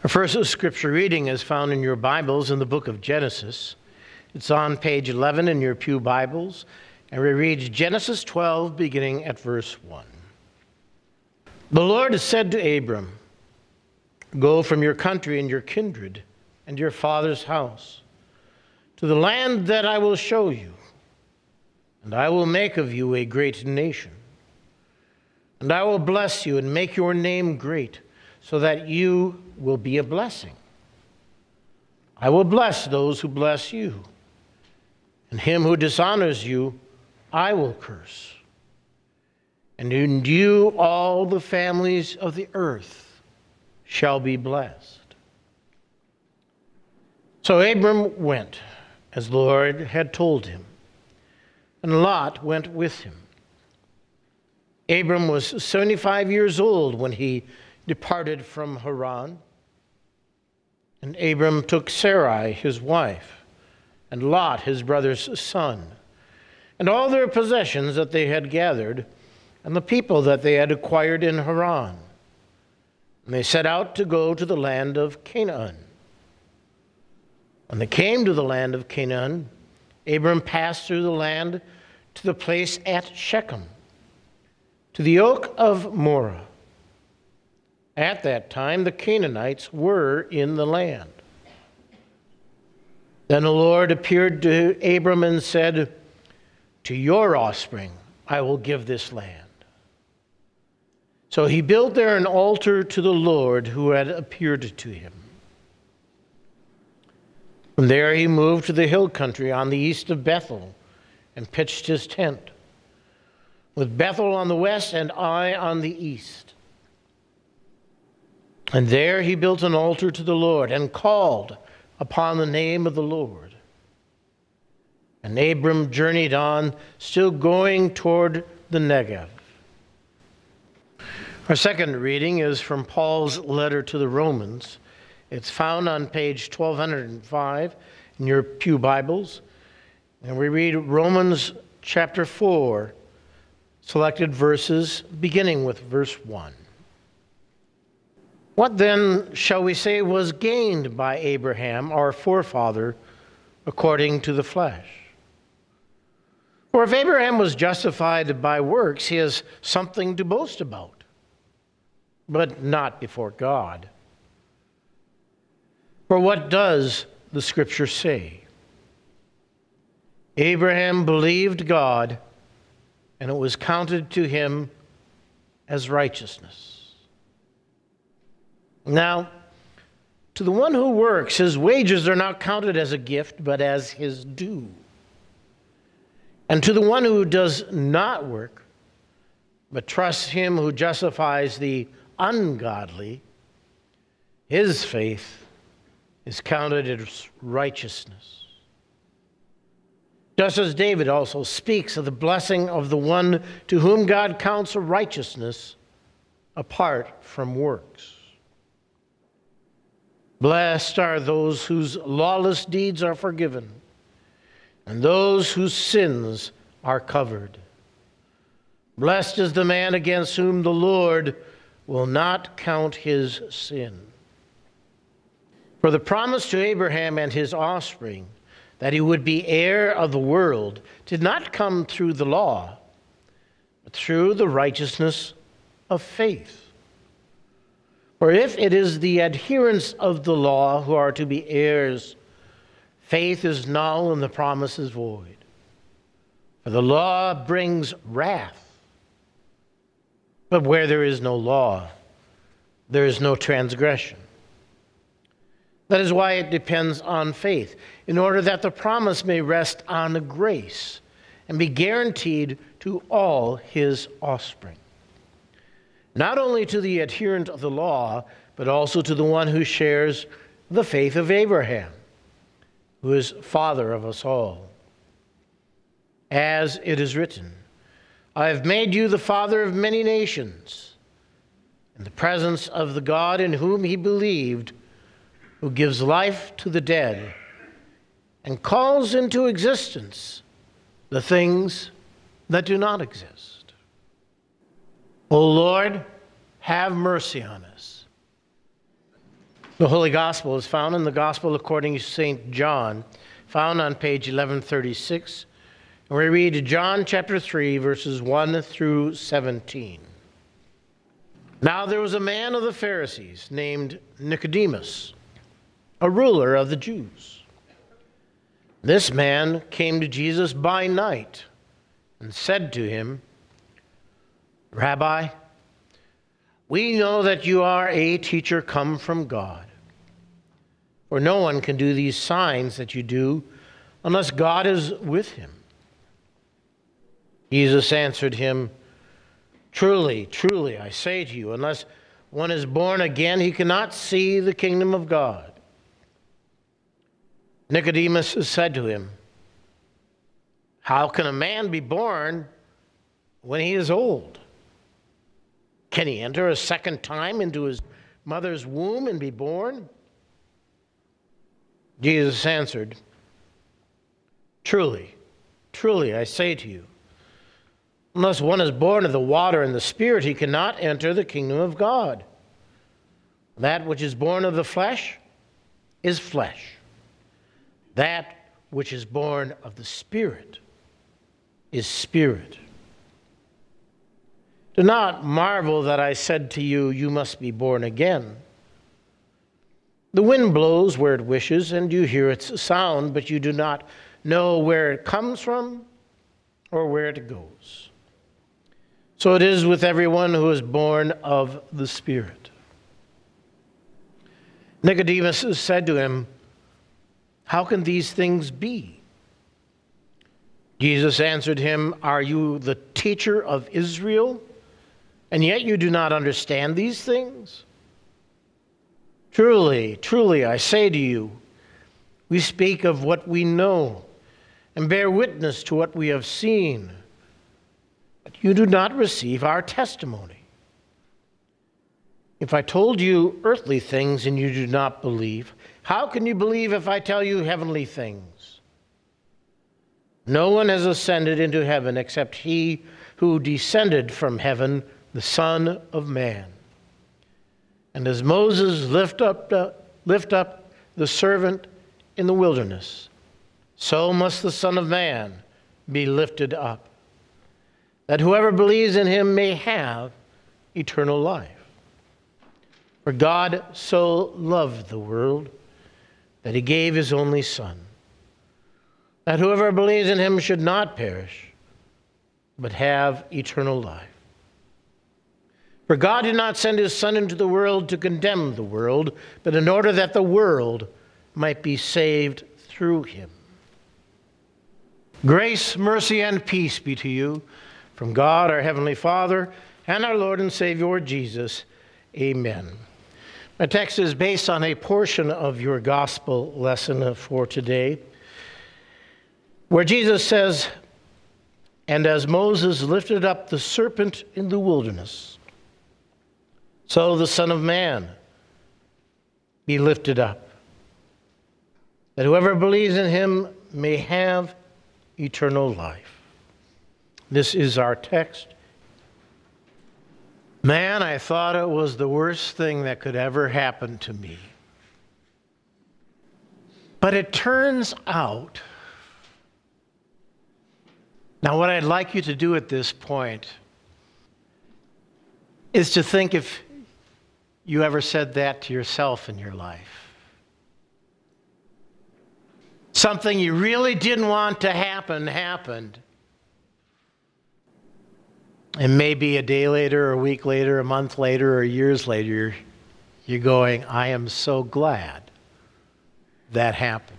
Our first scripture reading is found in your Bibles in the book of Genesis. It's on page 11 in your pew Bibles, and we read Genesis 12, beginning at verse 1. The Lord said to Abram, "Go from your country and your kindred and your father's house to the land that I will show you, and I will make of you a great nation. And I will bless you and make your name great, so that you will be a blessing. I will bless those who bless you, and him who dishonors you I will curse. And in you all the families of the earth shall be blessed." So Abram went, as the Lord had told him, and Lot went with him. Abram was 75 years old when he departed from Haran. And Abram took Sarai, his wife, and Lot, his brother's son, and all their possessions that they had gathered, and the people that they had acquired in Haran. And they set out to go to the land of Canaan. When they came to the land of Canaan, Abram passed through the land to the place at Shechem, to the oak of Moreh. At that time, the Canaanites were in the land. Then the Lord appeared to Abram and said, "To your offspring I will give this land." So he built there an altar to the Lord who had appeared to him. From there he moved to the hill country on the east of Bethel and pitched his tent, with Bethel on the west and Ai on the east. And there he built an altar to the Lord and called upon the name of the Lord. And Abram journeyed on, still going toward the Negev. Our second reading is from Paul's letter to the Romans. It's found on page 1205 in your pew Bibles. And we read Romans chapter 4, selected verses beginning with verse 1. "What then shall we say was gained by Abraham, our forefather, according to the flesh? For if Abraham was justified by works, he has something to boast about, but not before God. For what does the Scripture say? Abraham believed God, and it was counted to him as righteousness. Now, to the one who works, his wages are not counted as a gift, but as his due. And to the one who does not work, but trusts him who justifies the ungodly, his faith is counted as righteousness. Just as David also speaks of the blessing of the one to whom God counts a righteousness apart from works. Blessed are those whose lawless deeds are forgiven, and those whose sins are covered. Blessed is the man against whom the Lord will not count his sin. For the promise to Abraham and his offspring, that he would be heir of the world, did not come through the law, but through the righteousness of faith. For if it is the adherents of the law who are to be heirs, faith is null and the promise is void. For the law brings wrath. But where there is no law, there is no transgression. That is why it depends on faith, in order that the promise may rest on grace and be guaranteed to all his offspring. Not only to the adherent of the law, but also to the one who shares the faith of Abraham, who is father of us all. As it is written, "I have made you the father of many nations," in the presence of the God in whom he believed, who gives life to the dead and calls into existence the things that do not exist. O Lord, have mercy on us. The Holy Gospel is found in the Gospel according to St. John, found on page 1136. And we read John chapter 3, verses 1 through 17. Now there was a man of the Pharisees named Nicodemus, a ruler of the Jews. This man came to Jesus by night and said to him, Rabbi, we know that you are a teacher come from God. For no one can do these signs that you do unless God is with him. Jesus answered him, Truly, truly, I say to you, unless one is born again, he cannot see the kingdom of God. Nicodemus said to him, How can a man be born when he is old? Can he enter a second time into his mother's womb and be born? Jesus answered, Truly, truly, I say to you, unless one is born of the water and the Spirit, he cannot enter the kingdom of God. That which is born of the flesh is flesh. That which is born of the Spirit is spirit. Do not marvel that I said to you, You must be born again. The wind blows where it wishes, and you hear its sound, but you do not know where it comes from or where it goes. So it is with everyone who is born of the Spirit. Nicodemus said to him, How can these things be? Jesus answered him, Are you the teacher of Israel, and yet you do not understand these things? Truly, truly, I say to you, we speak of what we know and bear witness to what we have seen, but you do not receive our testimony. If I told you earthly things and you do not believe, how can you believe if I tell you heavenly things? No one has ascended into heaven except he who descended from heaven, the Son of Man. And as Moses lift up the servant in the wilderness, so must the Son of Man be lifted up, that whoever believes in him may have eternal life. For God so loved the world that he gave his only Son, that whoever believes in him should not perish, but have eternal life. For God did not send his Son into the world to condemn the world, but in order that the world might be saved through him. Grace, mercy, and peace be to you from God, our Heavenly Father, and our Lord and Savior, Jesus. Amen. My text is based on a portion of your gospel lesson for today, where Jesus says, And as Moses lifted up the serpent in the wilderness, so the Son of Man be lifted up, that whoever believes in him may have eternal life. This is our text. Man, I thought it was the worst thing that could ever happen to me. But it turns out, now what I'd like you to do at this point is to think if you ever said that to yourself in your life. Something you really didn't want to happen happened. And maybe a day later, a week later, a month later, or years later, you're going, I am so glad that happened.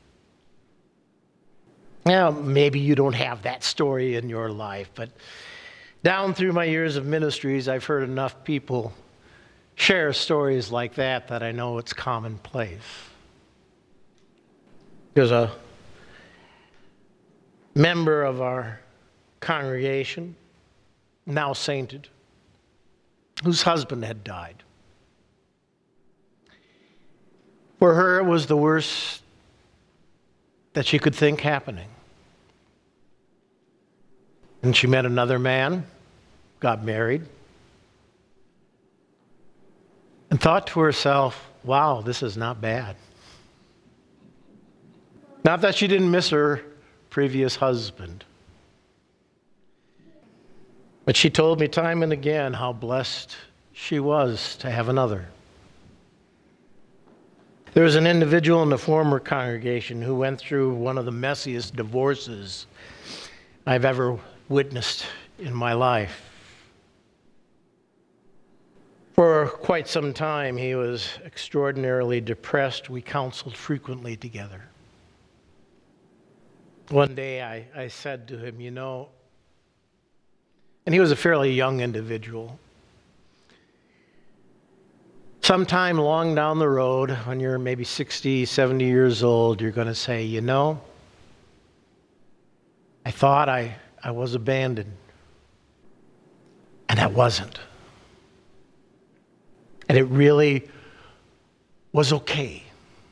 Now, maybe you don't have that story in your life, but down through my years of ministries, I've heard enough people share stories like that I know it's commonplace. There's a member of our congregation, now sainted, whose husband had died. For her, it was the worst that she could think happening. And she met another man, got married, and thought to herself, wow, this is not bad. Not that she didn't miss her previous husband, but she told me time and again how blessed she was to have another. There was an individual in the former congregation who went through one of the messiest divorces I've ever witnessed in my life. For quite some time, he was extraordinarily depressed. We counseled frequently together. One day I said to him, and he was a fairly young individual, sometime long down the road, when you're maybe 60, 70 years old, you're going to say, I thought I was abandoned, and I wasn't. And it really was okay.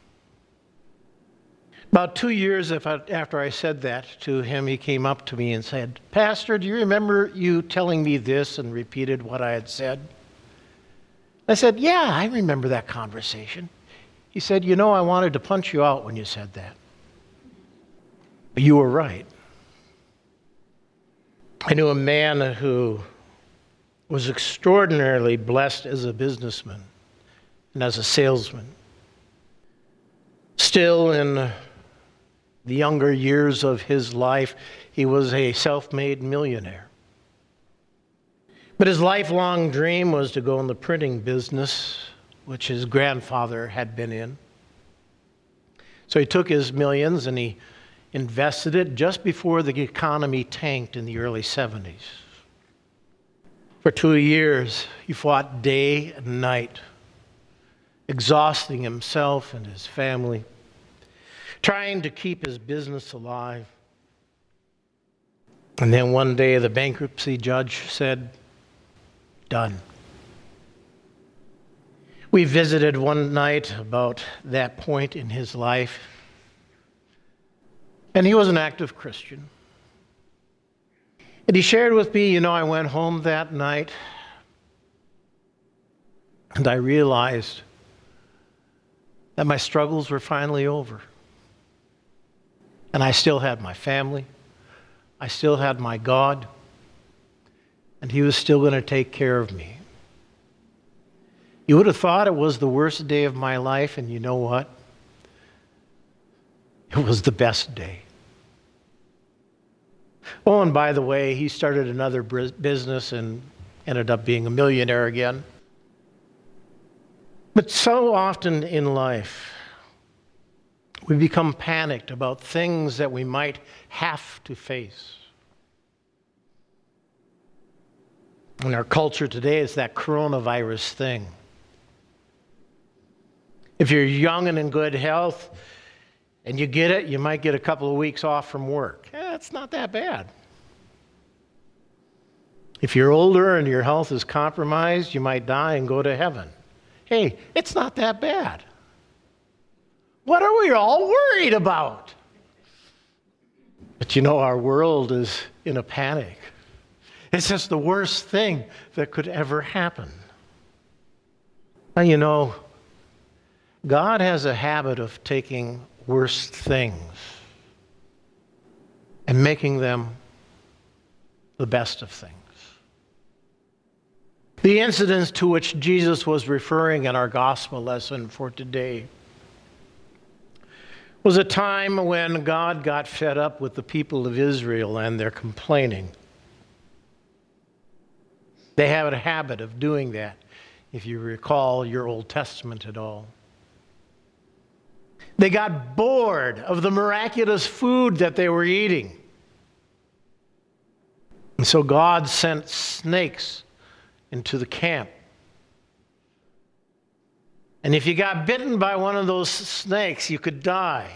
About 2 years after I said that to him, he came up to me and said, Pastor, do you remember you telling me this, and repeated what I had said? I said, yeah, I remember that conversation. He said, I wanted to punch you out when you said that. But you were right. I knew a man who was extraordinarily blessed as a businessman and as a salesman. Still in the younger years of his life, he was a self-made millionaire. But his lifelong dream was to go in the printing business, which his grandfather had been in. So he took his millions and he invested it just before the economy tanked in the early 70s. For 2 years, he fought day and night, exhausting himself and his family, trying to keep his business alive. And then one day, the bankruptcy judge said, done. We visited one night about that point in his life, and he was an active Christian. And he shared with me, I went home that night and I realized that my struggles were finally over. And I still had my family. I still had my God. And he was still going to take care of me. You would have thought it was the worst day of my life, and you know what? It was the best day. Oh, and by the way, he started another business and ended up being a millionaire again. But so often in life, we become panicked about things that we might have to face. In our culture today, it's that coronavirus thing. If you're young and in good health and you get it, you might get a couple of weeks off from work. It's not that bad. If you're older and your health is compromised, you might die and go to heaven. Hey, it's not that bad. What are we all worried about? But our world is in a panic. It's just the worst thing that could ever happen. Now, God has a habit of taking worst things and making them the best of things. The incidents to which Jesus was referring in our gospel lesson for today was a time when God got fed up with the people of Israel and their complaining. They have a habit of doing that, if you recall your Old Testament at all. They got bored of the miraculous food that they were eating. And so God sent snakes into the camp. And if you got bitten by one of those snakes, you could die.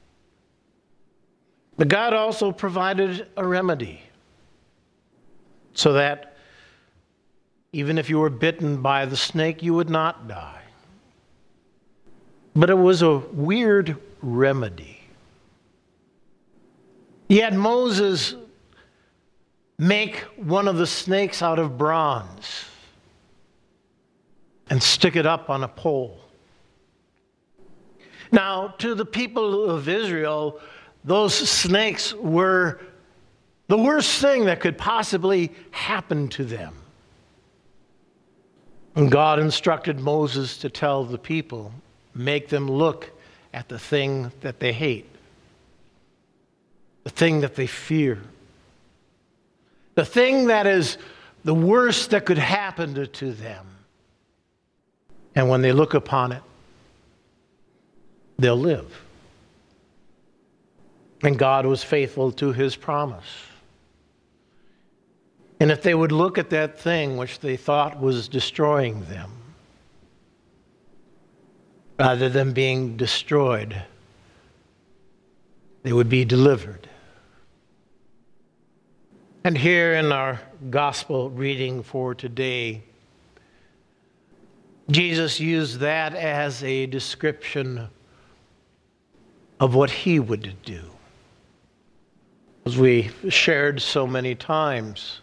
But God also provided a remedy so that even if you were bitten by the snake, you would not die. But it was a weird remedy. He had Moses make one of the snakes out of bronze and stick it up on a pole. Now, to the people of Israel, those snakes were the worst thing that could possibly happen to them. And God instructed Moses to tell the people, make them look at the thing that they hate, the thing that they fear, the thing that is the worst that could happen to them. And when they look upon it, they'll live. And God was faithful to his promise. And if they would look at that thing which they thought was destroying them, rather than being destroyed, they would be delivered. And here in our gospel reading for today, Jesus used that as a description of what he would do. As we shared so many times,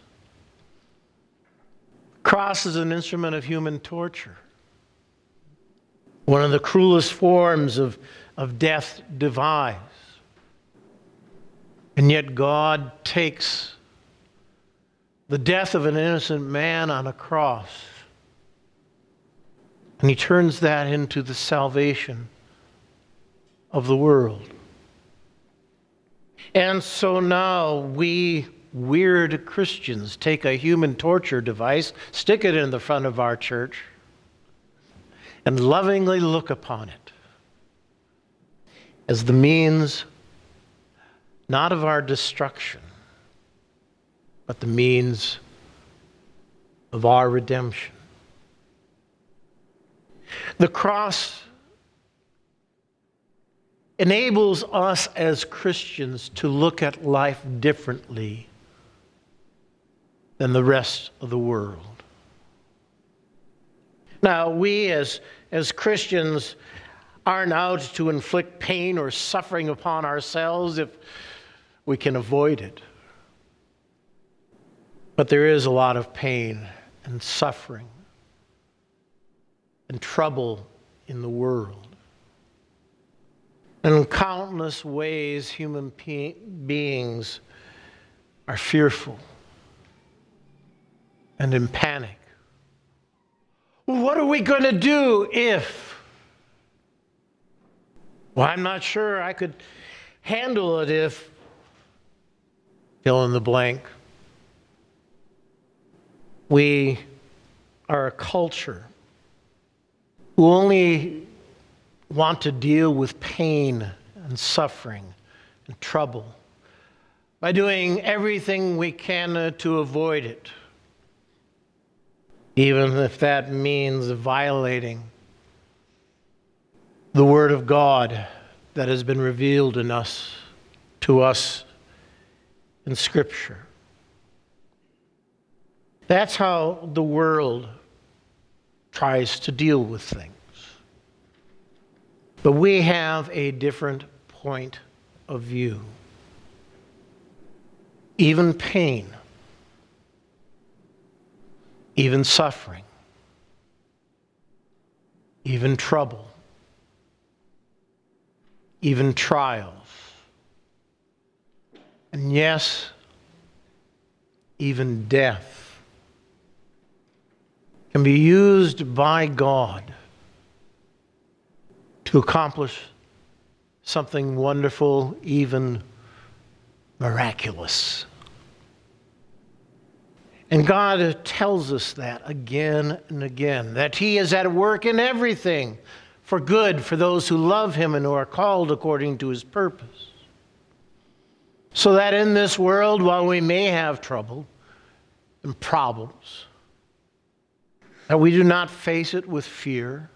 cross is an instrument of human torture. One of the cruelest forms of death devised. And yet God takes the death of an innocent man on a cross and he turns that into the salvation of the world. And so now we weird Christians take a human torture device, stick it in the front of our church, and lovingly look upon it as the means not of our destruction, but the means of our redemption. The cross enables us as Christians to look at life differently than the rest of the world. Now, we as Christians aren't out to inflict pain or suffering upon ourselves if we can avoid it. But there is a lot of pain and suffering and trouble in the world. And in countless ways, human beings are fearful and in panic. What are we going to do if? Well, I'm not sure I could handle it if, fill in the blank. We are a culture who only want to deal with pain and suffering and trouble by doing everything we can to avoid it, even if that means violating the Word of God that has been revealed to us in Scripture. That's how the world tries to deal with things. But we have a different point of view. Even pain, even suffering, even trouble, even trials, and yes, even death can be used by God to accomplish something wonderful, even miraculous. And God tells us that again and again, that He is at work in everything for good for those who love Him and who are called according to His purpose. So that in this world, while we may have trouble and problems, that we do not face it with fear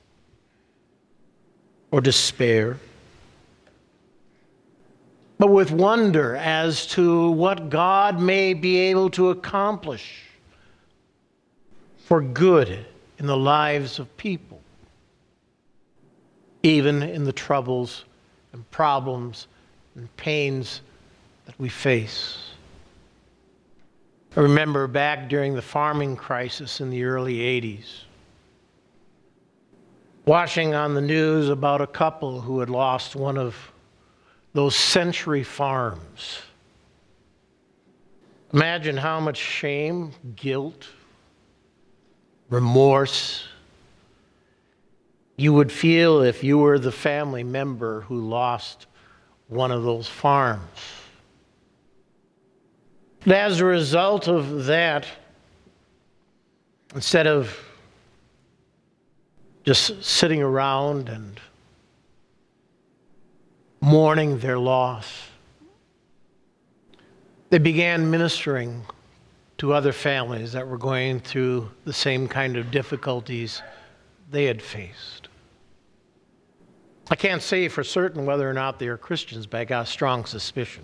or despair, but with wonder as to what God may be able to accomplish for good in the lives of people, even in the troubles and problems and pains that we face. I remember back during the farming crisis in the early 80s, watching on the news about a couple who had lost one of those century farms. Imagine how much shame, guilt, remorse you would feel if you were the family member who lost one of those farms. And as a result of that, instead of just sitting around and mourning their loss, they began ministering to other families that were going through the same kind of difficulties they had faced. I can't say for certain whether or not they are Christians, but I got a strong suspicion.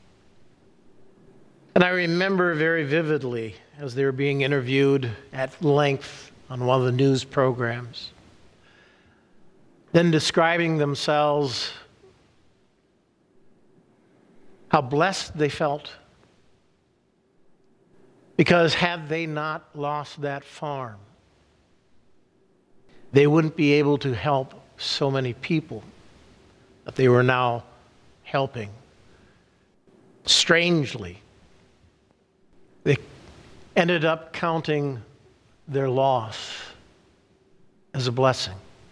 And I remember very vividly as they were being interviewed at length on one of the news programs, then describing themselves, how blessed they felt. Because had they not lost that farm, they wouldn't be able to help so many people that they were now helping. Strangely, they ended up counting their loss as a blessing.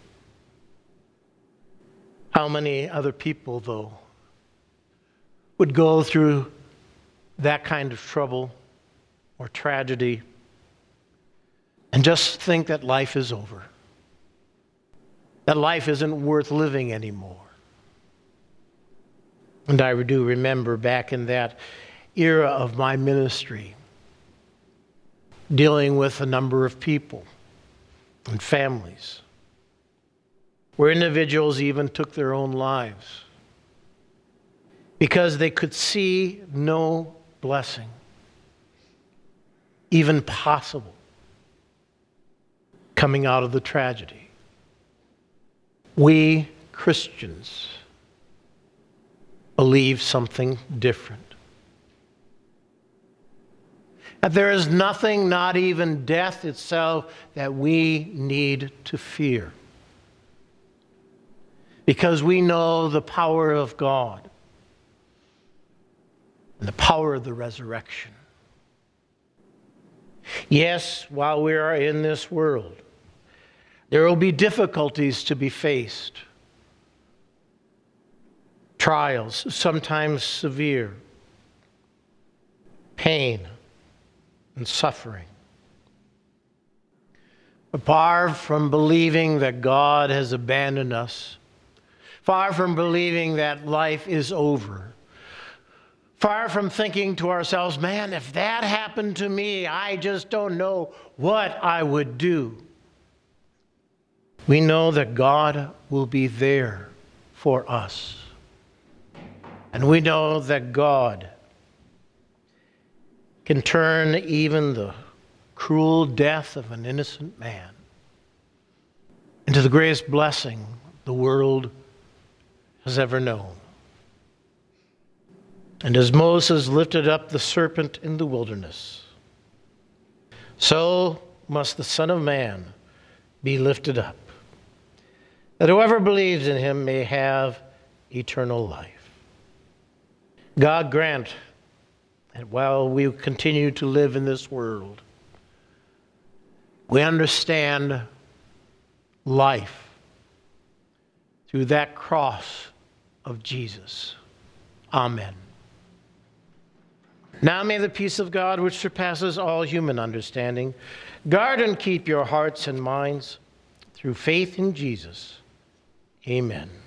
How many other people, though, would go through that kind of trouble or tragedy and just think that life is over, that life isn't worth living anymore? And I do remember back in that era of my ministry, dealing with a number of people and families where individuals even took their own lives because they could see no blessing even possible coming out of the tragedy. We Christians believe something different. That there is nothing, not even death itself, that we need to fear. Because we know the power of God and the power of the resurrection. Yes, while we are in this world, there will be difficulties to be faced, trials, sometimes severe, pain and suffering. But far from believing that God has abandoned us, far from believing that life is over, far from thinking to ourselves, man, if that happened to me, I just don't know what I would do. We know that God will be there for us. And we know that God can turn even the cruel death of an innocent man into the greatest blessing the world has ever known. And as Moses lifted up the serpent in the wilderness, so must the Son of Man be lifted up, that whoever believes in him may have eternal life. God grant that while we continue to live in this world, we understand life through that cross of Jesus. Amen. Now may the peace of God, which surpasses all human understanding, guard and keep your hearts and minds through faith in Jesus. Amen.